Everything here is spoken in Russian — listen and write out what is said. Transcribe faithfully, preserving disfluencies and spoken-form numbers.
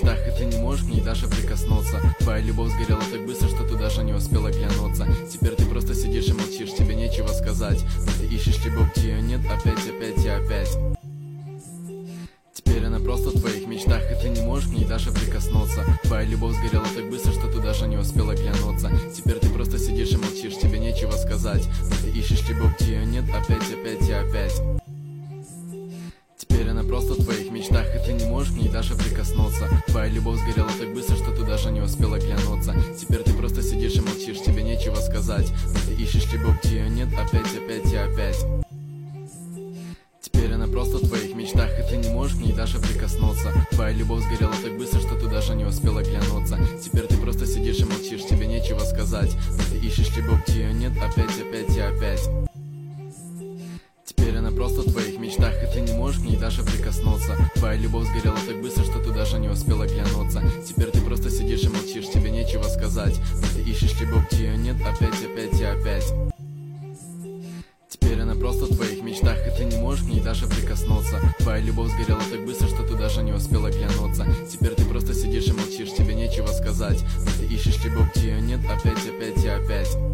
мечтах, и ты не можешь к ней даже прикоснуться. Твоя любовь сгорела так быстро, что ты даже не успела глянуться. Теперь ты просто сидишь и молчишь, тебе нечего сказать. Но ты ищешь любовь, где ее нет, опять, опять и опять. Теперь она просто в твоих мечтах, и ты не можешь к ней даже прикоснуться. Твоя любовь сгорела так быстро, что ты даже не успела глянуться. Теперь ты просто сидишь и молчишь, тебе нечего сказать. Но ты ищешь любовь, где ее нет, опять, опять и опять. Теперь она просто в твоих мечтах, и ты не можешь к ней даже прикоснуться. Твоя любовь сгорела так быстро, что ты даже не успела глянуться. Теперь ты просто сидишь и молчишь, тебе нечего сказать. Но ты ищешь любовь, где ее нет, опять, опять и опять. Теперь она просто в твоих мечтах, и ты не можешь к ней даже прикоснуться. Твоя любовь сгорела так быстро, что ты даже не успела глянуться. Теперь ты просто сидишь и молчишь, тебе нечего сказать. Но ты ищешь любовь, где ее нет, опять, опять и опять. Теперь она просто в твоих мечтах, и ты не можешь к ней даже прикоснуться. Твоя любовь сгорела так быстро, что ты даже не успела глянуться. Теперь ты просто сидишь и молчишь, тебе нечего сказать. Но ты ищешь любовь, где ее нет, опять, опять и опять. Теперь она просто в твоих мечтах, и ты не можешь к ней даже прикоснуться. Твоя любовь сгорела так быстро, что ты даже не успела глянуться. Теперь ты просто сидишь и молчишь, тебе нечего сказать. Но ты ищешь любовь, где ее нет, опять, опять и опять.